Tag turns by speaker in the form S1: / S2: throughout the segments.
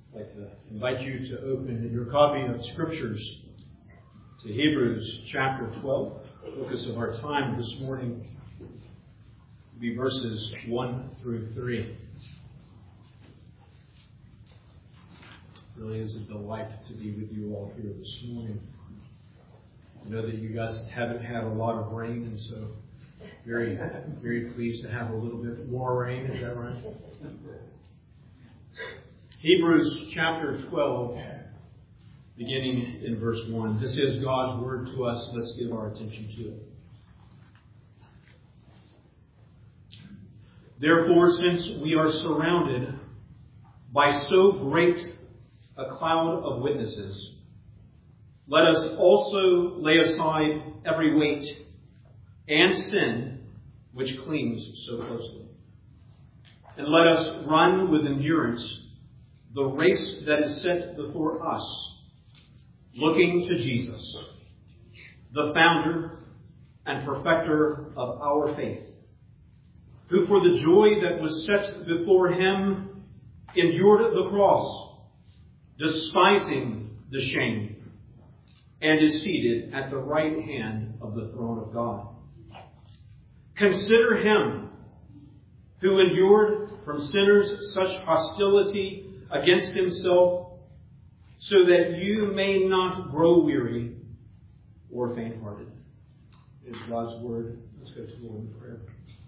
S1: I'd like to invite you to open your copy of Scriptures to Hebrews chapter 12. The focus of our time this morning will be verses 1 through 3. It really is a delight to be with you all here this morning. I know that you guys haven't had a lot of rain, and so very, very pleased to have a little bit more rain. Is that right? Hebrews chapter 12, beginning in verse 1. This is God's word to us. Let's give our attention to it. Therefore, since we are surrounded by so great a cloud of witnesses, let us also lay aside every weight and sin which clings so closely. And let us run with endurance the race that is set before us, looking to Jesus, the founder and perfecter of our faith, who for the joy that was set before him endured the cross, despising the shame, and is seated at the right hand of the throne of God. Consider him who endured from sinners such hostility against himself, so that you may not grow weary or faint-hearted. Is God's word. Let's go to the Lord in prayer.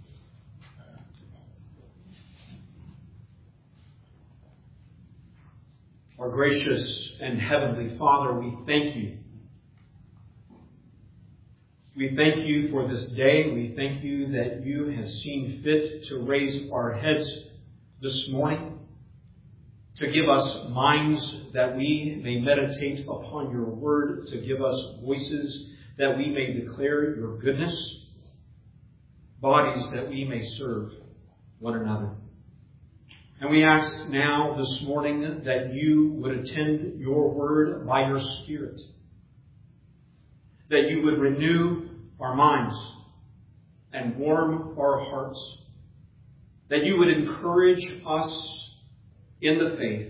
S1: Our gracious and heavenly Father, we thank you. We thank you for this day. We thank you that you have seen fit to raise our heads this morning, to give us minds that we may meditate upon your word, to give us voices that we may declare your goodness, bodies that we may serve one another. And we ask now this morning that you would attend your word by your Spirit, that you would renew our minds and warm our hearts, that you would encourage us in the faith,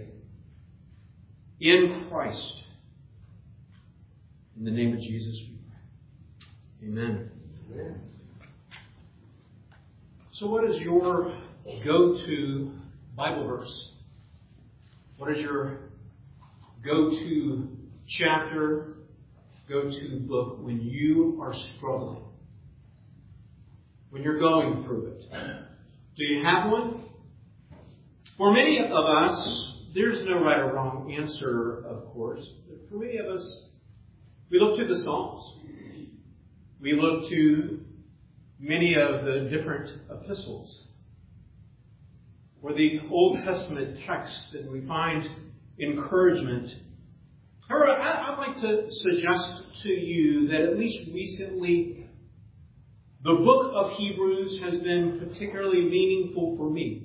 S1: in Christ. In the name of Jesus, we pray. Amen. Amen. So what is your go-to Bible verse? What is your go-to chapter, go-to book when you are struggling? When you're going through it? Do you have one? For many of us, there's no right or wrong answer, of course. But for many of us, we look to the Psalms. We look to many of the different epistles, or the Old Testament texts, and we find encouragement. However, I'd like to suggest to you that at least recently, the book of Hebrews has been particularly meaningful for me.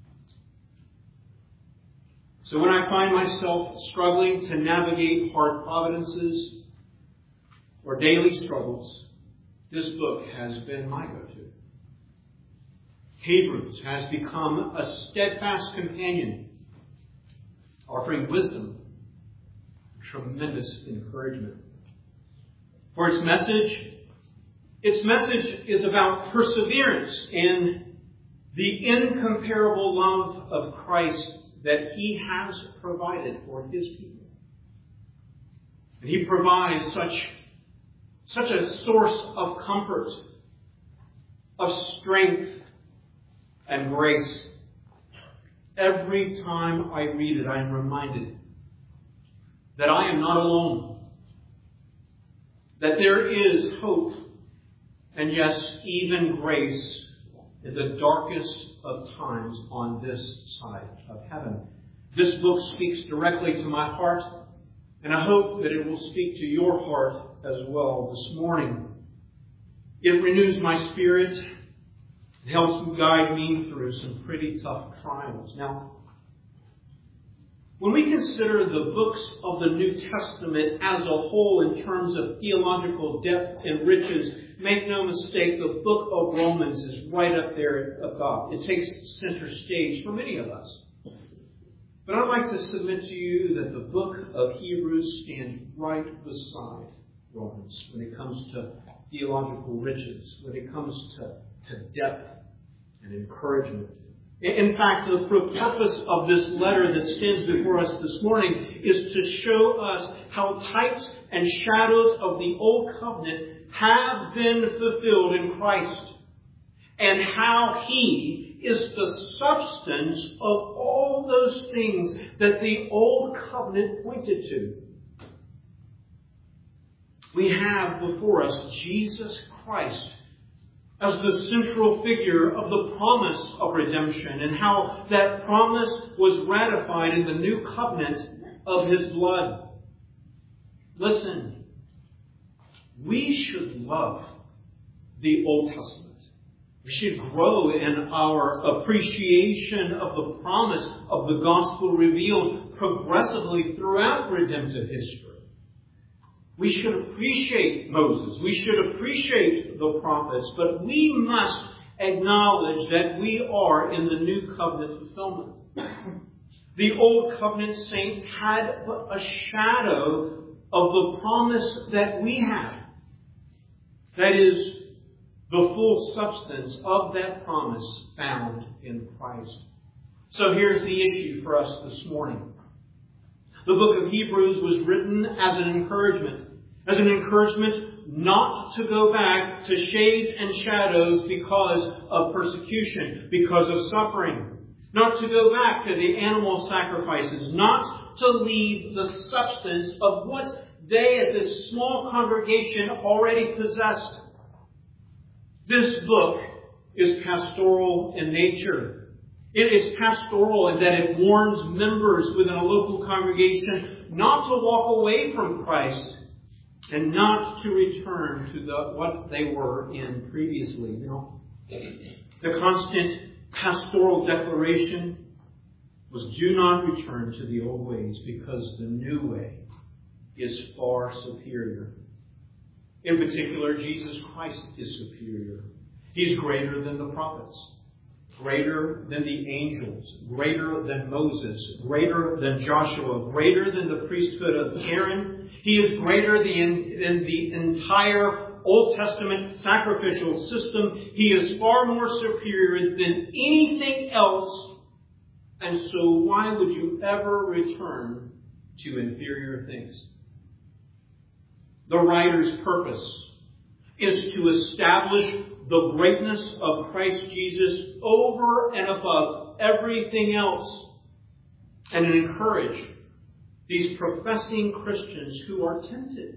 S1: So when I find myself struggling to navigate hard providences or daily struggles, this book has been my go-to. Hebrews has become a steadfast companion, offering wisdom, tremendous encouragement. For its message is about perseverance in the incomparable love of Christ that he has provided for his people. And he provides such a source of comfort, of strength, and grace. Every time I read it, I am reminded that I am not alone, that there is hope, and yes, even grace in the darkest of times on this side of heaven. This book speaks directly to my heart, and I hope that it will speak to your heart as well this morning. It renews my spirit. It helps guide me through some pretty tough trials. Now, when we consider the books of the New Testament as a whole in terms of theological depth and riches, make no mistake, the book of Romans is right up there at the top. It takes center stage for many of us. But But I'd like to submit to you that the book of Hebrews stands right beside Romans when it comes to theological riches, when it comes to depth and encouragement. In fact, the purpose of this letter that stands before us this morning is to show us how types and shadows of the Old Covenant have been fulfilled in Christ, and how He is the substance of all those things that the Old Covenant pointed to. We have before us Jesus Christ as the central figure of the promise of redemption, and how that promise was ratified in the new covenant of His blood. Listen, we should love the Old Testament. We should grow in our appreciation of the promise of the gospel revealed progressively throughout redemptive history. We should appreciate Moses. We should appreciate the prophets. But we must acknowledge that we are in the new covenant fulfillment. The Old Covenant saints had but a shadow of the promise that we have. That is, the full substance of that promise found in Christ. So here's the issue for us this morning. The book of Hebrews was written as an encouragement not to go back to shades and shadows because of persecution, because of suffering. Not to go back to the animal sacrifices, not to leave the substance of what they as this small congregation already possessed. This book is pastoral in nature. It is pastoral in that it warns members within a local congregation not to walk away from Christ and not to return to what they were in previously. The constant pastoral declaration was, do not return to the old ways, because the new way is far superior. In particular, Jesus Christ is superior. He's greater than the prophets, greater than the angels, greater than Moses, greater than Joshua, greater than the priesthood of Aaron. He is greater than the entire Old Testament sacrificial system. He is far more superior than anything else. And so why would you ever return to inferior things? The writer's purpose is to establish the greatness of Christ Jesus over and above everything else, and encourage these professing Christians who are tempted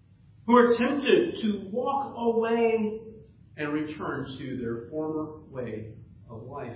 S1: to walk away and return to their former way of life.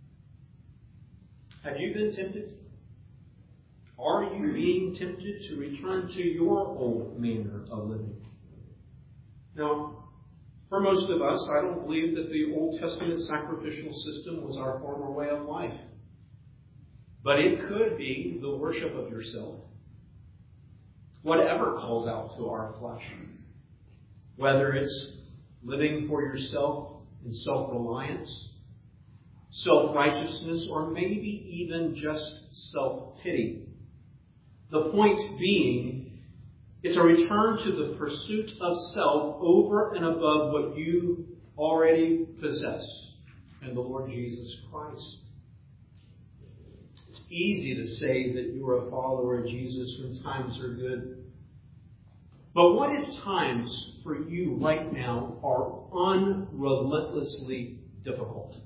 S1: Have you been tempted? Are you being tempted to return to your old manner of living? Now, for most of us, I don't believe that the Old Testament sacrificial system was our former way of life. But it could be the worship of yourself. Whatever calls out to our flesh. Whether it's living for yourself in self-reliance, self-righteousness, or maybe even just self-pity. The point being, it's a return to the pursuit of self over and above what you already possess in the Lord Jesus Christ. It's easy to say that you're a follower of Jesus when times are good. But what if times for you right now are unrelentlessly difficult?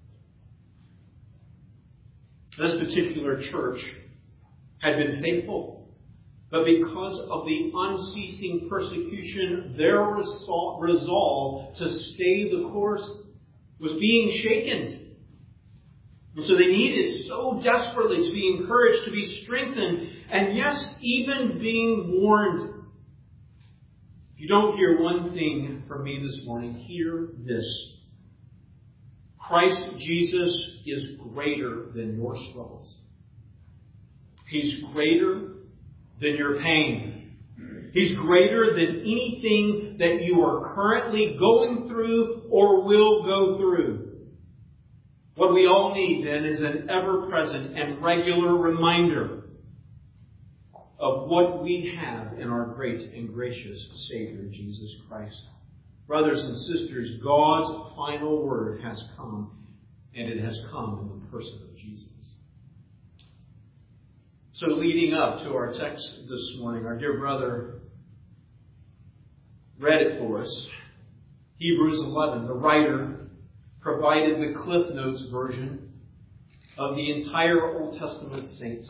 S1: This particular church had been faithful, but because of the unceasing persecution, their resolve to stay the course was being shaken. And so they needed so desperately to be encouraged, to be strengthened, and yes, even being warned. If you don't hear one thing from me this morning, hear this. Christ Jesus is greater than your struggles. He's greater than your pain. He's greater than anything that you are currently going through or will go through. What we all need then is an ever-present and regular reminder of what we have in our great and gracious Savior, Jesus Christ. Brothers and sisters, God's final word has come, and it has come in the person of Jesus. So leading up to our text this morning, our dear brother read it for us. Hebrews 11, the writer provided the Cliff Notes version of the entire Old Testament saints.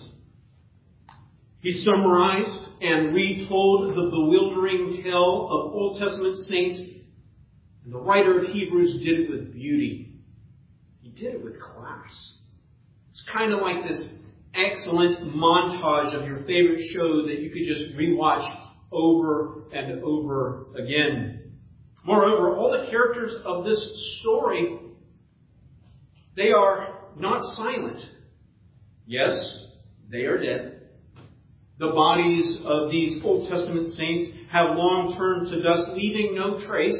S1: He summarized and retold the bewildering tale of Old Testament saints, and the writer of Hebrews did it with beauty. He did it with class. It's kind of like this excellent montage of your favorite show that you could just rewatch over and over again. Moreover, all the characters of this story, they are not silent. Yes, they are dead. The bodies of these Old Testament saints have long turned to dust, leaving no trace.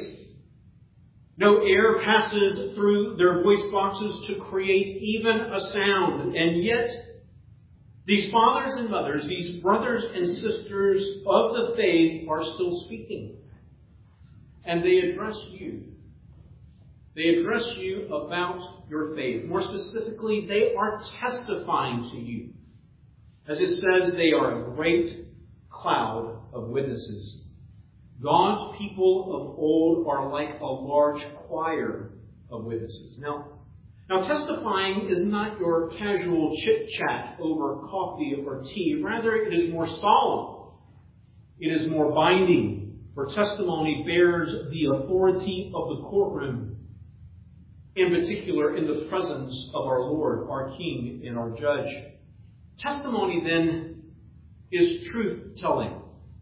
S1: No air passes through their voice boxes to create even a sound. And yet, these fathers and mothers, these brothers and sisters of the faith are still speaking. And they address you. They address you about your faith. More specifically, they are testifying to you. As it says, they are a great cloud of witnesses. God's people of old are like a large choir of witnesses. Now, testifying is not your casual chit-chat over coffee or tea. Rather, it is more solemn. It is more binding. For testimony bears the authority of the courtroom, in particular in the presence of our Lord, our King, and our Judge. Testimony, then, is truth-telling.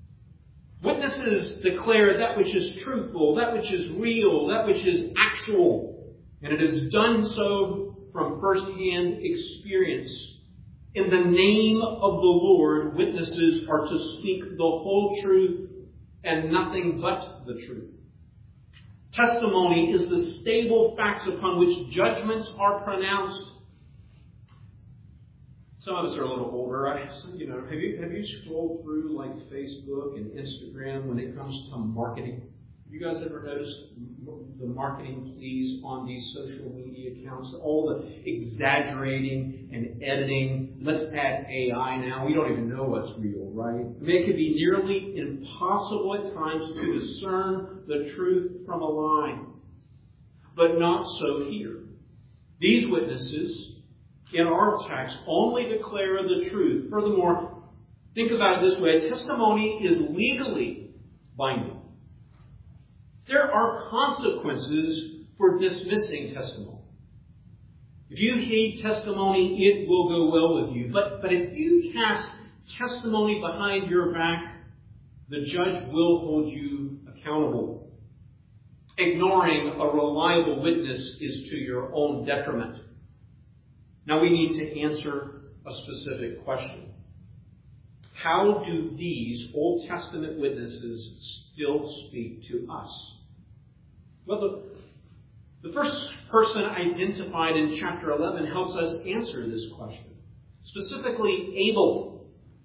S1: Witnesses declare that which is truthful, that which is real, that which is actual, and it is done so from first-hand experience. In the name of the Lord, witnesses are to speak the whole truth and nothing but the truth. Testimony is the stable facts upon which judgments are pronounced. Some of us are a little older. Have you scrolled through like Facebook and Instagram when it comes to marketing? Have you guys ever noticed the marketing pleas on these social media accounts? All the exaggerating and editing. Let's add AI now. We don't even know what's real, right? I mean, it can be nearly impossible at times to discern the truth from a lie. But not so here. These witnesses in our text only declare the truth. Furthermore, think about it this way. A testimony is legally binding. There are consequences for dismissing testimony. If you heed testimony, it will go well with you. But if you cast testimony behind your back, the judge will hold you accountable. Ignoring a reliable witness is to your own detriment. Now we need to answer a specific question. How do these Old Testament witnesses still speak to us? Well, the first person identified in chapter 11 helps us answer this question. Specifically, Abel.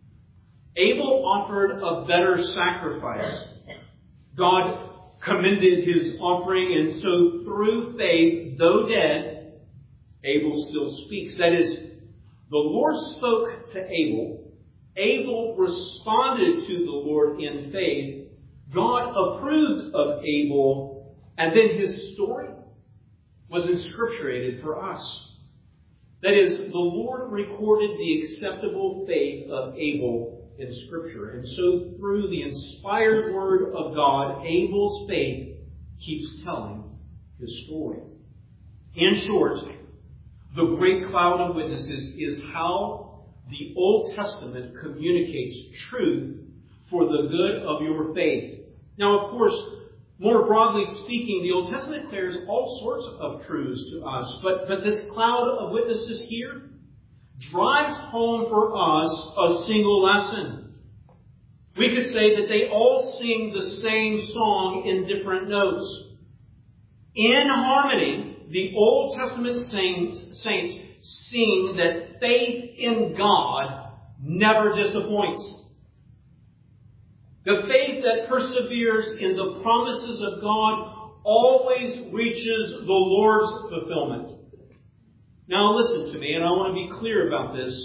S1: Abel offered a better sacrifice. God commended his offering, and so through faith, though dead, Abel still speaks. That is, the Lord spoke to Abel. Abel responded to the Lord in faith. God approved of Abel. And then his story was inscripturated for us. That is, the Lord recorded the acceptable faith of Abel in Scripture. And so through the inspired Word of God, Abel's faith keeps telling his story. In short, the great cloud of witnesses is how the Old Testament communicates truth for the good of your faith. Now, of course, more broadly speaking, the Old Testament declares all sorts of truths to us, but this cloud of witnesses here drives home for us a single lesson. We could say that they all sing the same song in different notes. In harmony, the Old Testament saints sing that faith in God never disappoints. The faith that perseveres in the promises of God always reaches the Lord's fulfillment. Now listen to me, and I want to be clear about this.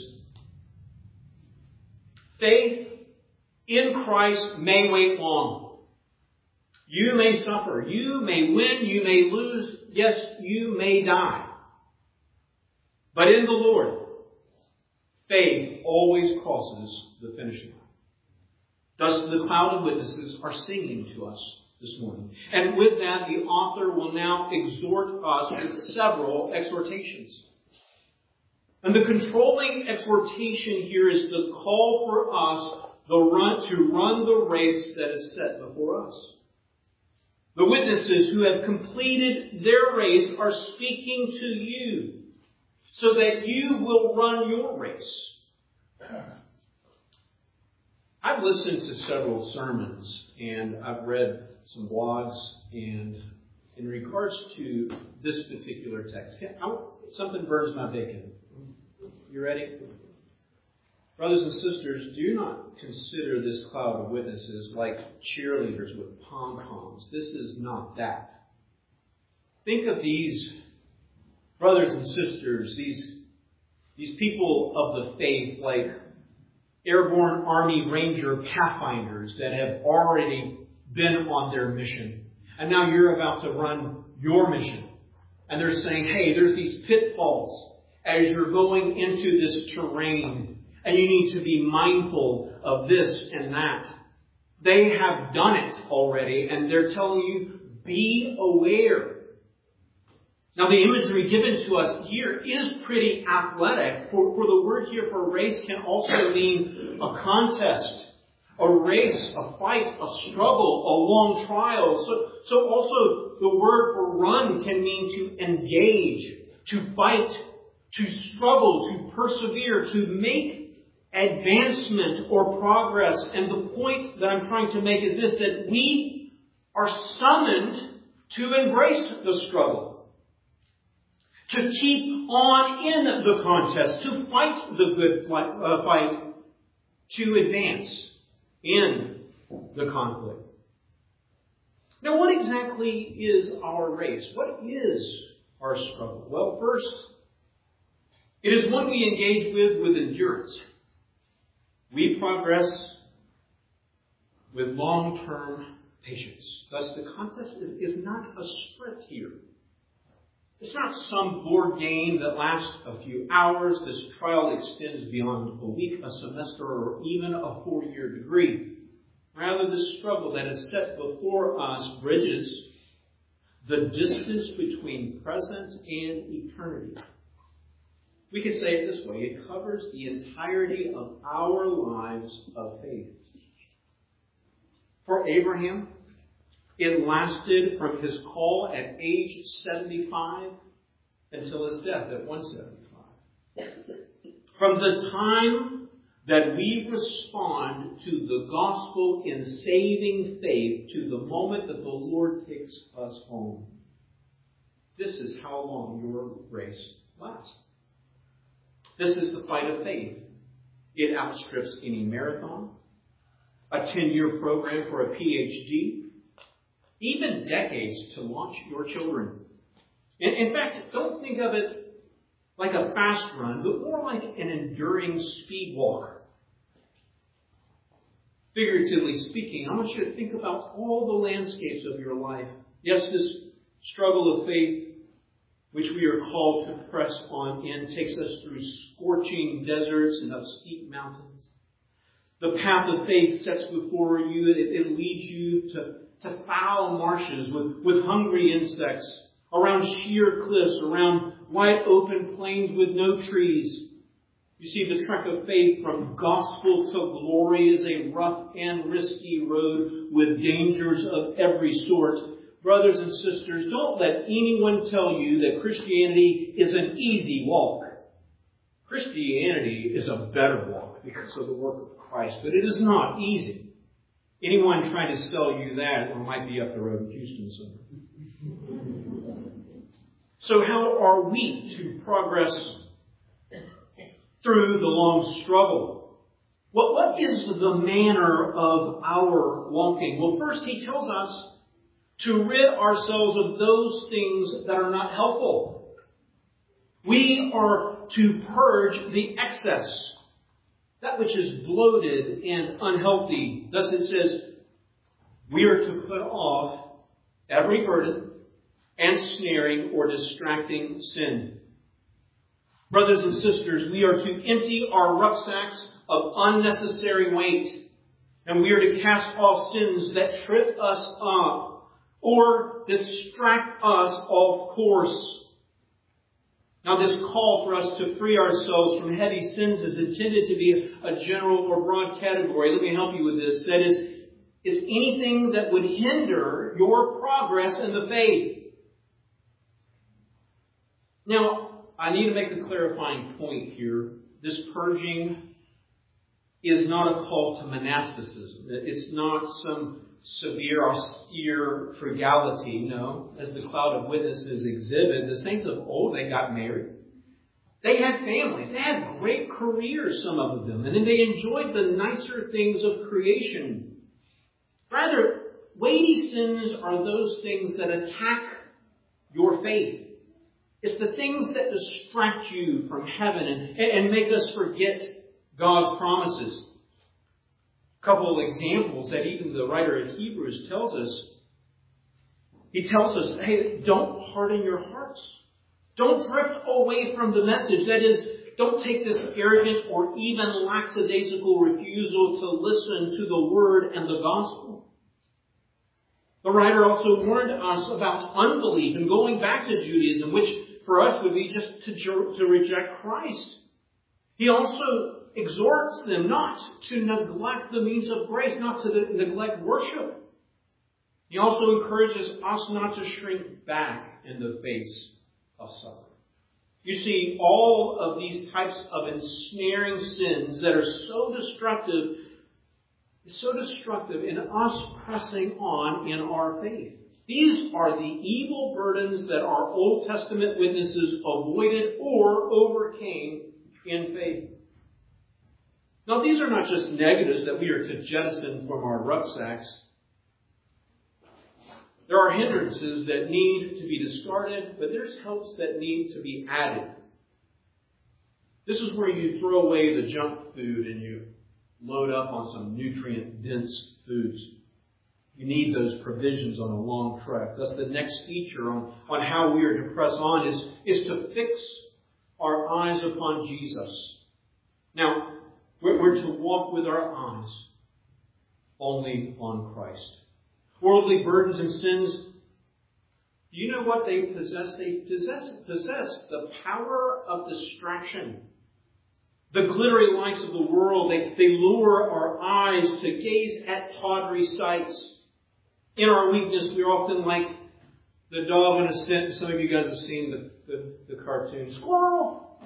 S1: Faith in Christ may wait long. You may suffer. You may win. You may lose. Yes, you may die. But in the Lord, faith always crosses the finish line. Thus, the cloud of witnesses are singing to us this morning. And with that, the author will now exhort us with several exhortations. And the controlling exhortation here is the call for us to run the race that is set before us. The witnesses who have completed their race are speaking to you so that you will run your race. I've listened to several sermons and I've read some blogs, and in regards to this particular text, something burns my bacon. You ready? Brothers and sisters, do not consider this cloud of witnesses like cheerleaders with pom-poms. This is not that. Think of these brothers and sisters, these people of the faith, like Airborne Army Ranger Pathfinders that have already been on their mission. And now you're about to run your mission. And they're saying, hey, there's these pitfalls as you're going into this terrain. And you need to be mindful of this and that. They have done it already, and they're telling you, be aware. Now, the imagery given to us here is pretty athletic. For the word here for race can also mean a contest, a race, a fight, a struggle, a long trial. So also the word for run can mean to engage, to fight, to struggle, to persevere, to make advancement or progress. And the point that I'm trying to make is this, that we are summoned to embrace the struggle, to keep on in the contest, to fight the good fight, to advance in the conflict. Now, what exactly is our race? What is our struggle? Well, first, it is one we engage with endurance. We progress with long-term patience. Thus, the contest is not a sprint here. It's not some board game that lasts a few hours. This trial extends beyond a week, a semester, or even a 4-year degree. Rather, the struggle that is set before us bridges the distance between present and eternity. We could say it this way: it covers the entirety of our lives of faith. For Abraham, it lasted from his call at age 75 until his death at 175. From the time that we respond to the gospel in saving faith to the moment that the Lord takes us home. This is how long your race lasts. This is the fight of faith. It outstrips any marathon, a 10-year program for a PhD, even decades to launch your children. In fact, don't think of it like a fast run, but more like an enduring speed walk. Figuratively speaking, I want you to think about all the landscapes of your life. Yes, this struggle of faith, which we are called to press on in, takes us through scorching deserts and up steep mountains. The path of faith sets before you, it leads you to foul marshes with hungry insects, around sheer cliffs, around wide open plains with no trees. You see, the trek of faith from gospel to glory is a rough and risky road with dangers of every sort. Brothers and sisters, don't let anyone tell you that Christianity is an easy walk. Christianity is a better walk because of the work of Christ, but it is not easy. Anyone trying to sell you that might be up the road in Houston somewhere. So how are we to progress through the long struggle? What is the manner of our walking? Well, first he tells us to rid ourselves of those things that are not helpful. We are to purge the excess, that which is bloated and unhealthy. Thus it says, we are to put off every burden and snaring or distracting sin. Brothers and sisters, we are to empty our rucksacks of unnecessary weight, and we are to cast off sins that trip us up or distract us off course. Now, this call for us to free ourselves from heavy sins is intended to be a general or broad category. Let me help you with this. That is anything that would hinder your progress in the faith. Now, I need to make a clarifying point here. This purging is not a call to monasticism. It's not some severe, austere frugality. No, as the cloud of witnesses exhibit, the saints of old, they got married. They had families. They had great careers, some of them. And then they enjoyed the nicer things of creation. Rather, weighty sins are those things that attack your faith. It's the things that distract you from heaven and make us forget God's promises. A couple of examples that even the writer of Hebrews tells us. He tells us, hey, don't harden your hearts. Don't drift away from the message. That is, don't take this arrogant or even lackadaisical refusal to listen to the word and the gospel. The writer also warned us about unbelief and going back to Judaism, which for us would be just to reject Christ. He also exhorts them not to neglect the means of grace, not to neglect worship. He also encourages us not to shrink back in the face of suffering. You see, all of these types of ensnaring sins that are so destructive in us pressing on in our faith. These are the evil burdens that our Old Testament witnesses avoided or overcame in faith. Now, these are not just negatives that we are to jettison from our rucksacks. There are hindrances that need to be discarded, but there's helps that need to be added. This is where you throw away the junk food and you load up on some nutrient-dense foods. You need those provisions on a long trek. Thus, the next feature on how we are to press on is to fix our eyes upon Jesus. Now, we're to walk with our eyes only on Christ. Worldly burdens and sins, do you know what they possess? They possess the power of distraction. The glittery lights of the world, they lure our eyes to gaze at tawdry sights. In our weakness, we're often like the dog in a scent. Some of you guys have seen the cartoon, Squirrel!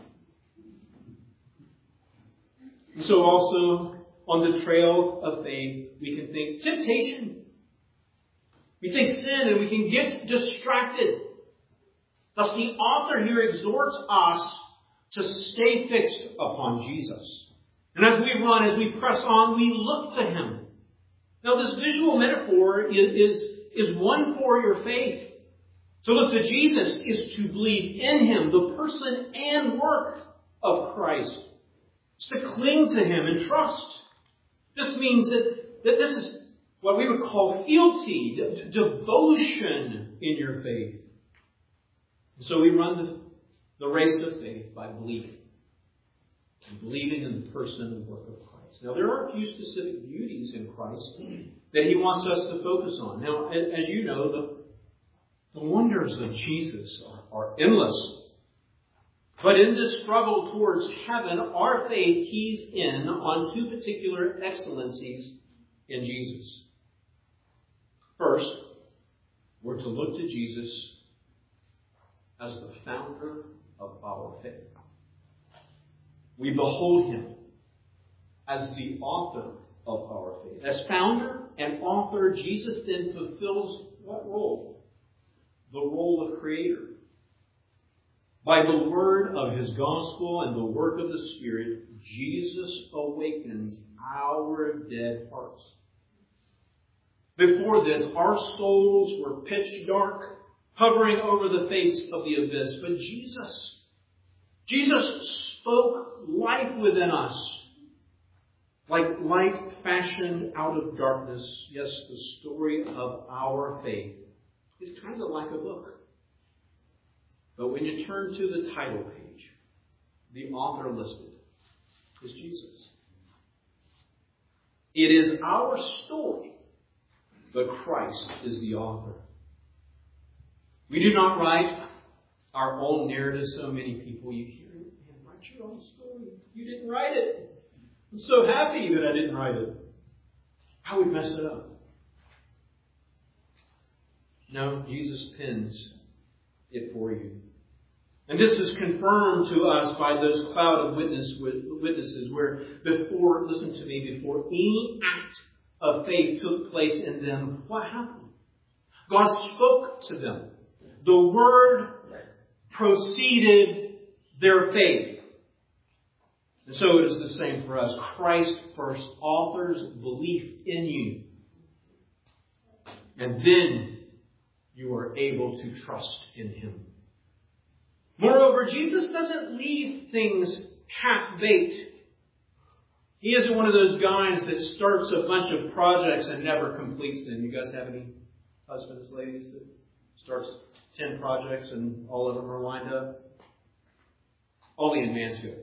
S1: And so also, on the trail of faith, we can think temptation. We think sin and we can get distracted. Thus, the author here exhorts us to stay fixed upon Jesus. And as we run, as we press on, we look to Him. Now, this visual metaphor is one for your faith. To look to Jesus is to believe in Him, the person and work of Christ. It's to cling to Him and trust. This means that this is what we would call fealty, devotion in your faith. And so we run the race of faith by believing. And believing in the person and work of Christ. Now, there are a few specific beauties in Christ that He wants us to focus on. Now, as you know, the wonders of Jesus are endless. But in this struggle towards heaven, our faith keys in on two particular excellencies in Jesus. First, we're to look to Jesus as the founder of our faith. We behold Him as the author of our faith. As founder and author, Jesus then fulfills what role? The role of creator. By the word of his gospel and the work of the Spirit, Jesus awakens our dead hearts. Before this, our souls were pitch dark, hovering over the face of the abyss. But Jesus spoke life within us, like light fashioned out of darkness. Yes, the story of our faith is kind of like a book. But when you turn to the title page, the author listed is Jesus. It is our story, but Christ is the author. We do not write our own narrative. So many people, you hear, man, write your own story. You didn't write it. I'm so happy that I didn't write it. How would mess it up? No, Jesus pens it for you. And this is confirmed to us by those cloud of witnesses where before any act of faith took place in them, what happened? God spoke to them. The Word preceded their faith. And so it is the same for us. Christ first authors belief in you. And then you are able to trust in Him. Moreover, Jesus doesn't leave things half-baked. He isn't one of those guys that starts a bunch of projects and never completes them. You guys have any husbands, ladies, that starts 10 projects and all of them are lined up? Only in Mansfield.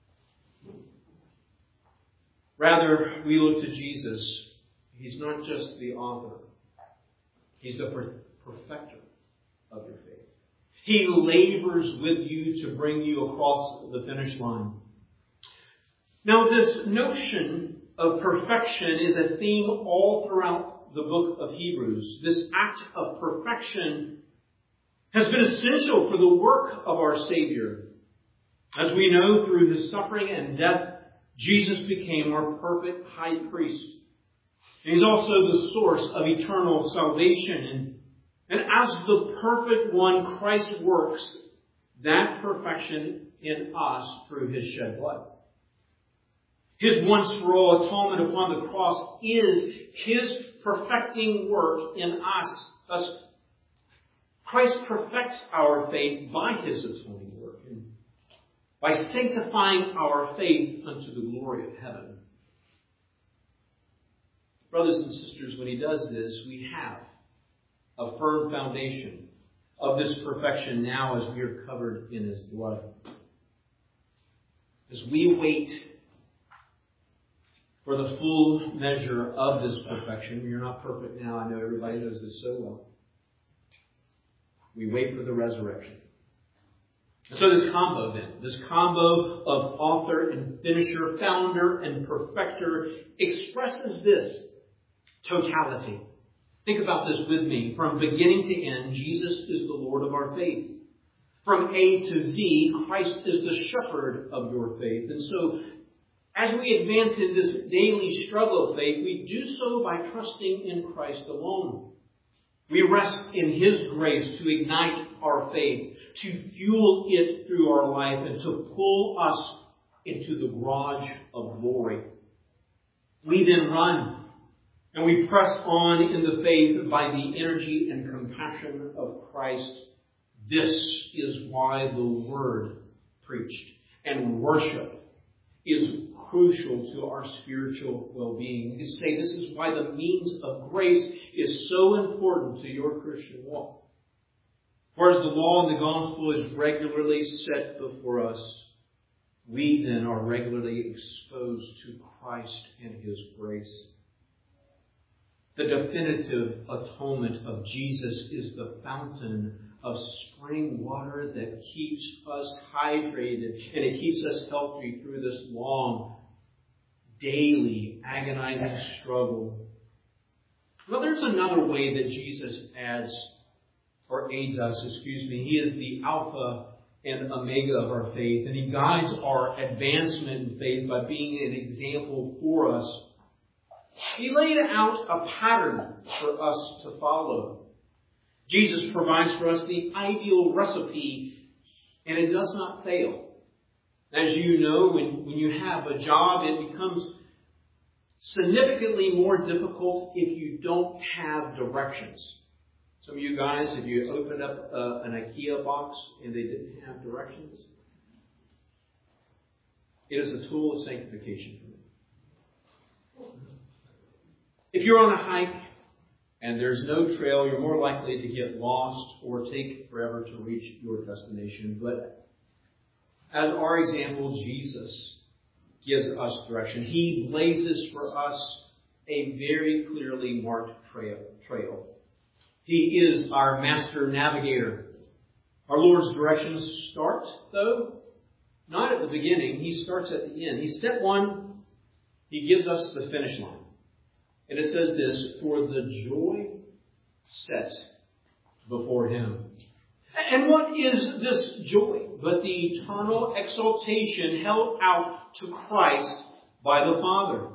S1: Rather, we look to Jesus. He's not just the author. He's the perfecter of your faith. He labors with you to bring you across the finish line. Now, this notion of perfection is a theme all throughout the book of Hebrews. This act of perfection has been essential for the work of our Savior. As we know, through His suffering and death, Jesus became our perfect high priest. And He's also the source of eternal salvation. And as the perfect one, Christ works that perfection in us through His shed blood. His once-for-all atonement upon the cross is His perfecting work in us. Thus, Christ perfects our faith by His atoning work and by sanctifying our faith unto the glory of heaven. Brothers and sisters, when He does this, we have a firm foundation of this perfection now as we are covered in His blood. As we wait for the full measure of this perfection, you're not perfect now, I know everybody knows this so well. We wait for the resurrection. So this combo of author and finisher, founder and perfecter, expresses this totality. Think about this with me. From beginning to end, Jesus is the Lord of our faith. From A to Z, Christ is the shepherd of your faith. And so, as we advance in this daily struggle of faith, we do so by trusting in Christ alone. We rest in His grace to ignite our faith, to fuel it through our life, and to pull us into the garage of glory. We then run and we press on in the faith by the energy and compassion of Christ. This is why the Word preached and worship is crucial to our spiritual well-being. You say this is why the means of grace is so important to your Christian walk. Whereas the law and the gospel is regularly set before us, we then are regularly exposed to Christ and His grace. The definitive atonement of Jesus is the fountain of spring water that keeps us hydrated and it keeps us healthy through this long, daily, agonizing struggle. Well, there's another way that Jesus aids us. He is the Alpha and Omega of our faith, and He guides our advancement in faith by being an example for us. He laid out a pattern for us to follow. Jesus provides for us the ideal recipe and it does not fail. As you know, when you have a job, it becomes significantly more difficult if you don't have directions. Some of you guys, if you opened up an IKEA box and they didn't have directions, it is a tool of sanctification for me. If you're on a hike and there's no trail, you're more likely to get lost or take forever to reach your destination. But as our example, Jesus gives us direction. He blazes for us a very clearly marked trail. He is our master navigator. Our Lord's directions start, though, not at the beginning. He starts at the end. Step one, He gives us the finish line. And it says this, for the joy set before Him. And what is this joy but the eternal exaltation held out to Christ by the Father?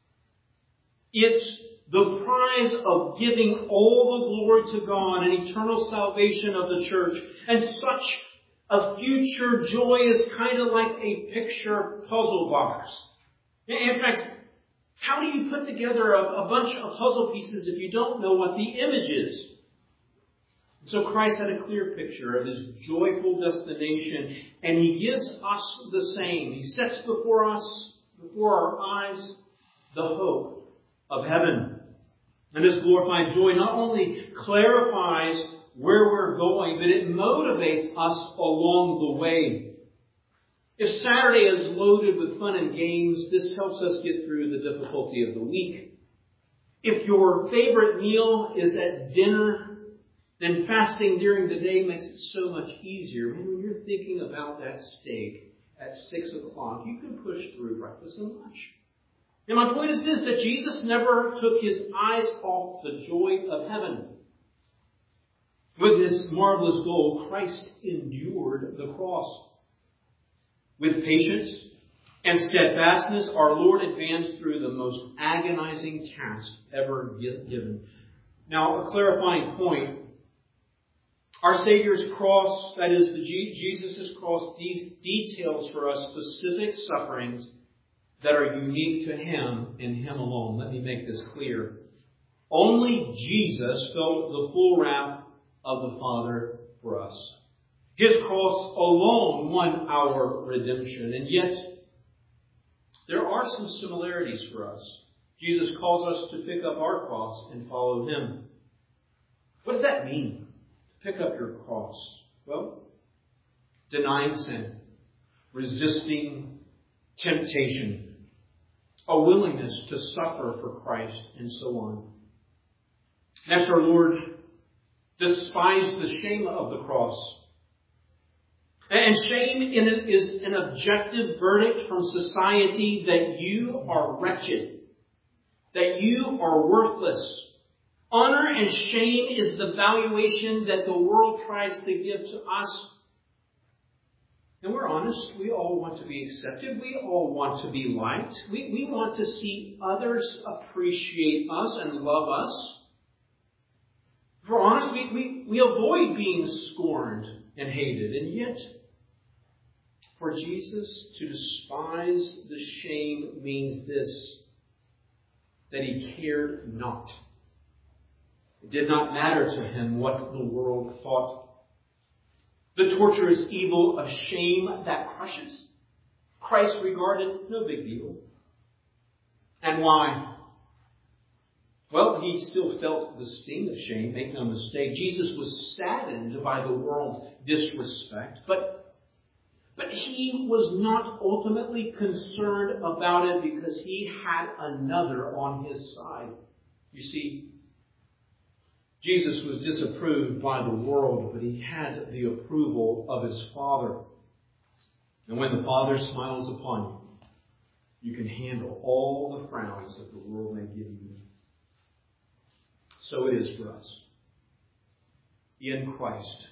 S1: It's the prize of giving all the glory to God and eternal salvation of the church. And such a future joy is kind of like a picture puzzle box. In fact, how do you put together a bunch of puzzle pieces if you don't know what the image is? So Christ had a clear picture of His joyful destination, and He gives us the same. He sets before us, before our eyes, the hope of heaven. And this glorified joy not only clarifies where we're going, but it motivates us along the way. If Saturday is loaded with fun and games, this helps us get through the difficulty of the week. If your favorite meal is at dinner, then fasting during the day makes it so much easier. When you're thinking about that steak at 6 o'clock, you can push through breakfast and lunch. And my point is this, that Jesus never took His eyes off the joy of heaven. With this marvelous goal, Christ endured the cross. With patience and steadfastness, our Lord advanced through the most agonizing task ever given. Now, a clarifying point. Our Savior's cross, that is, Jesus' cross, details for us specific sufferings that are unique to Him and Him alone. Let me make this clear. Only Jesus felt the full wrath of the Father for us. His cross alone won our redemption. And yet, there are some similarities for us. Jesus calls us to pick up our cross and follow Him. What does that mean? Pick up your cross. Well, denying sin, resisting temptation, a willingness to suffer for Christ, and so on. Next, our Lord despised the shame of the cross. And shame is an objective verdict from society that you are wretched, that you are worthless. Honor and shame is the valuation that the world tries to give to us. And we're honest, we all want to be accepted. We all want to be liked. We want to see others appreciate us and love us. If we're honest, we avoid being scorned and hated. And yet, for Jesus to despise the shame means this, that He cared not. It did not matter to Him what the world thought. The torturous evil of shame that crushes, Christ regarded no big deal. And why? Well, He still felt the sting of shame, make no mistake. Jesus was saddened by the world's disrespect, but He was not ultimately concerned about it because He had another on His side. You see, Jesus was disapproved by the world, but He had the approval of His Father. And when the Father smiles upon you, you can handle all the frowns that the world may give you. So it is for us. In Christ,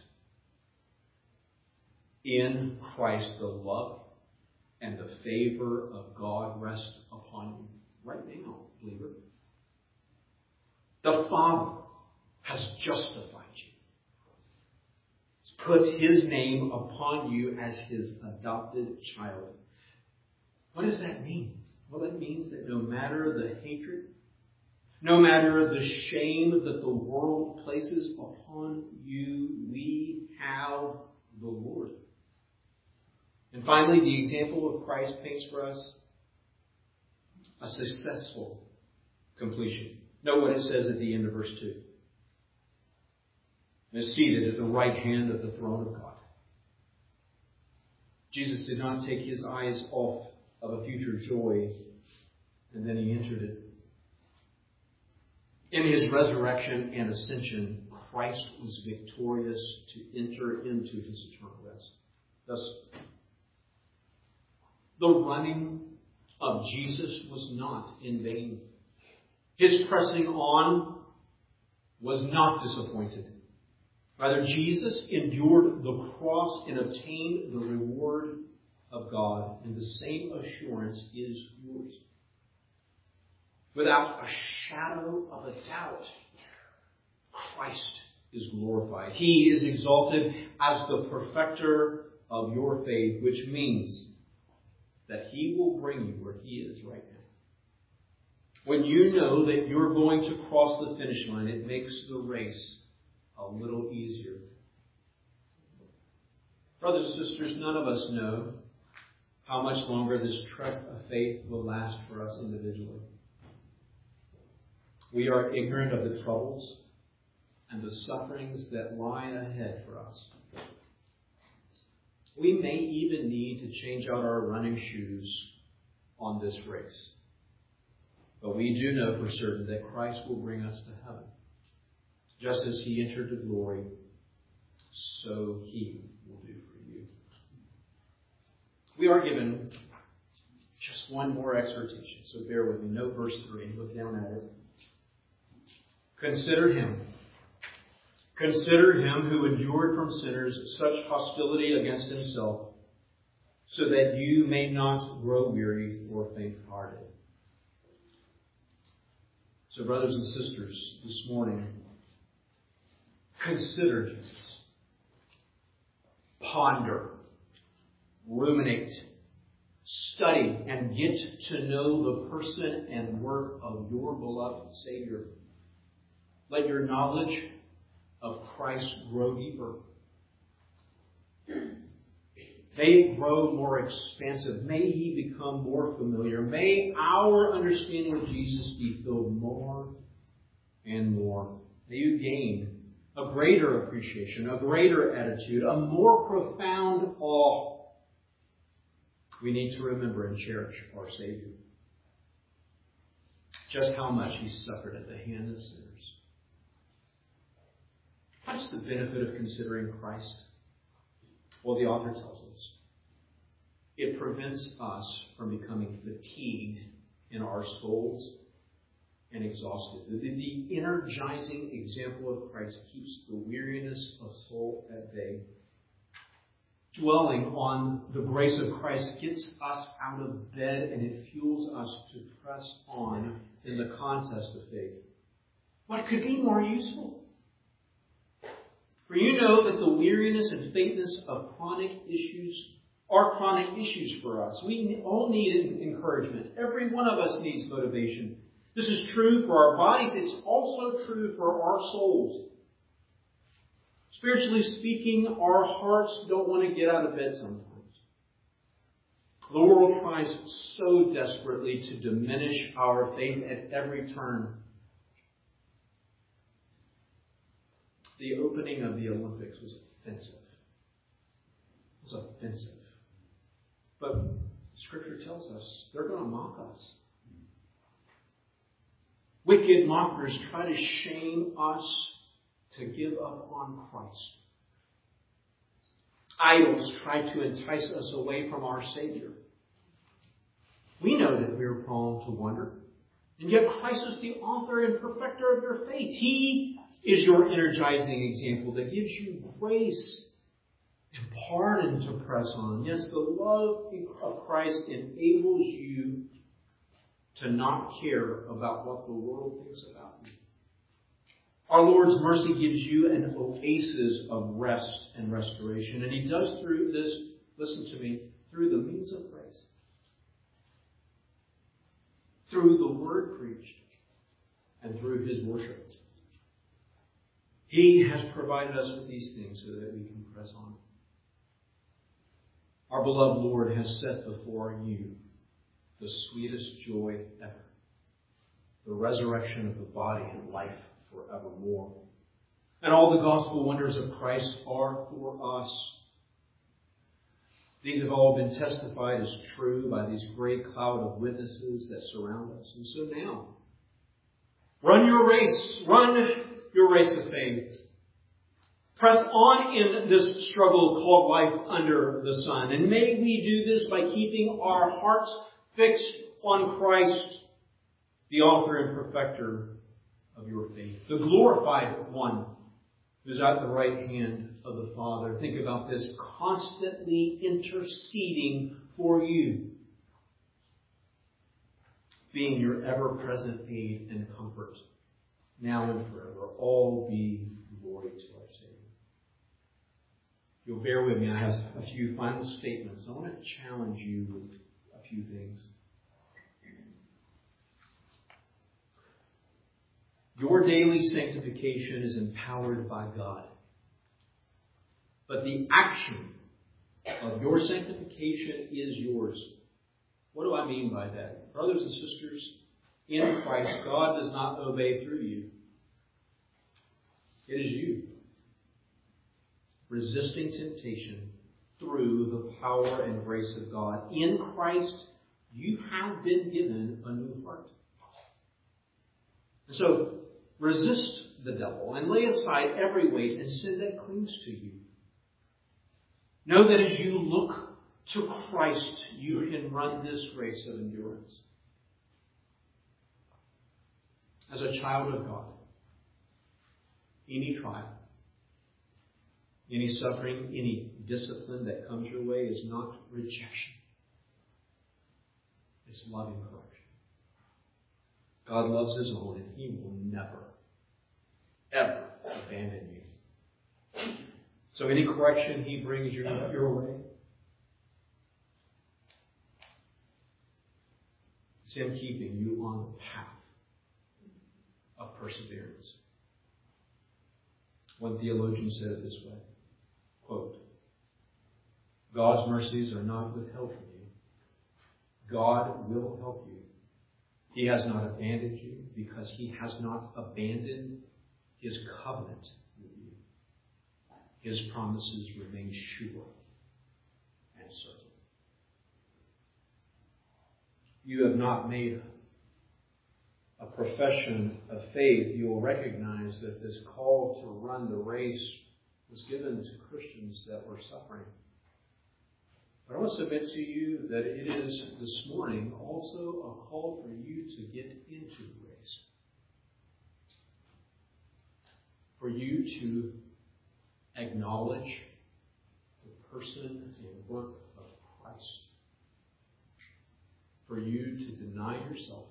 S1: the love and the favor of God rest upon you right now, believer. The Father has justified you. He's put His name upon you as His adopted child. What does that mean? Well, it means that no matter the hatred, no matter the shame that the world places upon you, we have the Lord. And finally, the example of Christ paints for us a successful completion. Note what it says at the end of verse 2. And is seated at the right hand of the throne of God. Jesus did not take His eyes off of a future joy, and then He entered it. In His resurrection and ascension, Christ was victorious to enter into His eternal rest. Thus, the running of Jesus was not in vain. His pressing on was not disappointed. Rather, Jesus endured the cross and obtained the reward of God, and the same assurance is yours. Without a shadow of a doubt, Christ is glorified. He is exalted as the perfecter of your faith, which means that He will bring you where He is right now. When you know that you're going to cross the finish line, it makes the race a little easier. Brothers and sisters, none of us know how much longer this trek of faith will last for us individually. We are ignorant of the troubles and the sufferings that lie ahead for us. We may even need to change out our running shoes on this race. But we do know for certain that Christ will bring us to heaven. Just as He entered to glory, so He will do for you. We are given just one more exhortation, so bear with me. Note verse 3. Look down at it. Consider Him. Consider Him who endured from sinners such hostility against Himself, so that you may not grow weary or faint-hearted. So, brothers and sisters, this morning, consider Jesus. Ponder, ruminate, study, and get to know the person and work of your beloved Savior. Let your knowledge of Christ grow deeper. May it grow more expansive. May He become more familiar. May our understanding of Jesus be filled more and more. May you gain a greater appreciation, a greater attitude, a more profound awe. We need to remember and cherish our Savior. Just how much He suffered at the hand of sinners. What's the benefit of considering Christ? Well, the author tells us it prevents us from becoming fatigued in our souls and exhausted. The energizing example of Christ keeps the weariness of soul at bay. Dwelling on the grace of Christ gets us out of bed, and it fuels us to press on in the contest of faith. What could be more useful? For you know that the weariness and faintness of chronic issues are chronic issues for us. We all need encouragement. Every one of us needs motivation. This is true for our bodies. It's also true for our souls. Spiritually speaking, our hearts don't want to get out of bed sometimes. The world tries so desperately to diminish our faith at every turn. The opening of the Olympics was offensive. It was offensive. But Scripture tells us they're going to mock us. Wicked mockers try to shame us to give up on Christ. Idols try to entice us away from our Savior. We know that we are prone to wonder. And yet Christ is the author and perfecter of your faith. He is your energizing example that gives you grace and pardon to press on. Yes, the love of Christ enables you to not care about what the world thinks about you. Our Lord's mercy gives you an oasis of rest and restoration. And He does through this, listen to me, through the means of grace. Through the word preached and through His worship. He has provided us with these things so that we can press on. Our beloved Lord has set before you the sweetest joy ever. The resurrection of the body and life forevermore. And all the gospel wonders of Christ are for us. These have all been testified as true by these great cloud of witnesses that surround us. And so now, run your race of faith. Press on in this struggle called life under the sun. And may we do this by keeping our hearts fixed on Christ, the author and perfecter of your faith, the glorified one who's at the right hand of the Father. Think about this, constantly interceding for you, being your ever-present aid and comfort, now and forever. All be glory to our Savior. If you'll bear with me, I have a few final statements. I want to challenge you with a few things. Your daily sanctification is empowered by God. But the action of your sanctification is yours. What do I mean by that? Brothers and sisters, in Christ, God does not obey through you. It is you resisting temptation through the power and grace of God. In Christ, you have been given a new heart. So, resist the devil and lay aside every weight and sin that clings to you. Know that as you look to Christ, you can run this race of endurance. As a child of God, any trial, any suffering, any discipline that comes your way is not rejection. It's loving correction. God loves His own, and He will never, ever abandon you. So any correction He brings your way, it's Him keeping you on the path of perseverance. One theologian said it this way, quote, God's mercies are not withheld from you. God will help you. He has not abandoned you because He has not abandoned His covenant with you. His promises remain sure and certain. You have not made a profession of faith. You will recognize that this call to run the race was given to Christians that were suffering. But I want to submit to you that it is this morning also a call for you to get into the race. For you to acknowledge the person and work of Christ. For you to deny yourself.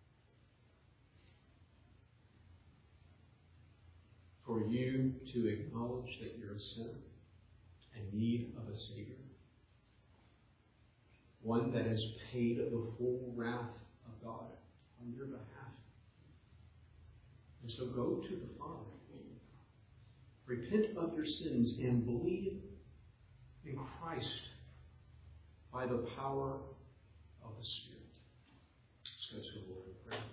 S1: For you to acknowledge that you're a sinner in need of a Savior. One that has paid the full wrath of God on your behalf. And so go to the Father. Repent of your sins and believe in Christ by the power of the Spirit. Let's go to the Lord in prayer.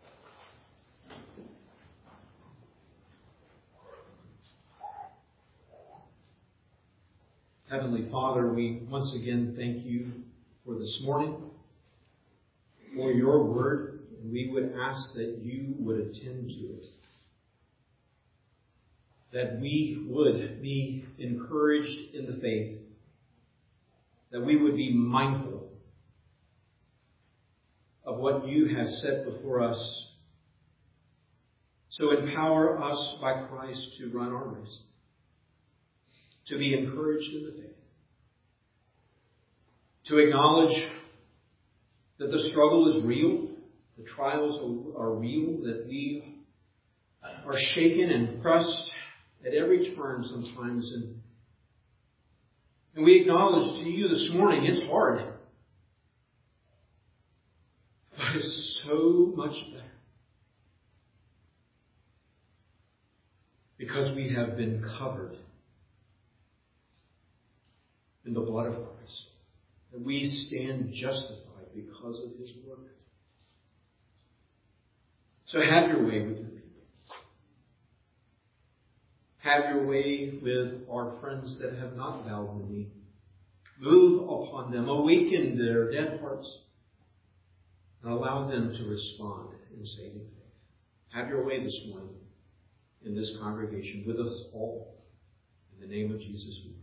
S1: Heavenly Father, we once again thank you for this morning, for your word, and we would ask that you would attend to it. That we would be encouraged in the faith. That we would be mindful of what you have set before us. So empower us by Christ to run our race. To be encouraged in the faith. To acknowledge that the struggle is real, the trials are real, that we are shaken and pressed at every turn sometimes. And we acknowledge to you this morning, it's hard. But it's so much better. Because we have been covered in the blood of Christ. That we stand justified because of His work. So have your way with your people. Have your way with our friends that have not bowed the knee. Move upon them. Awaken their dead hearts. And allow them to respond in saving faith. Have your way this morning in this congregation with us all. In the name of Jesus we pray.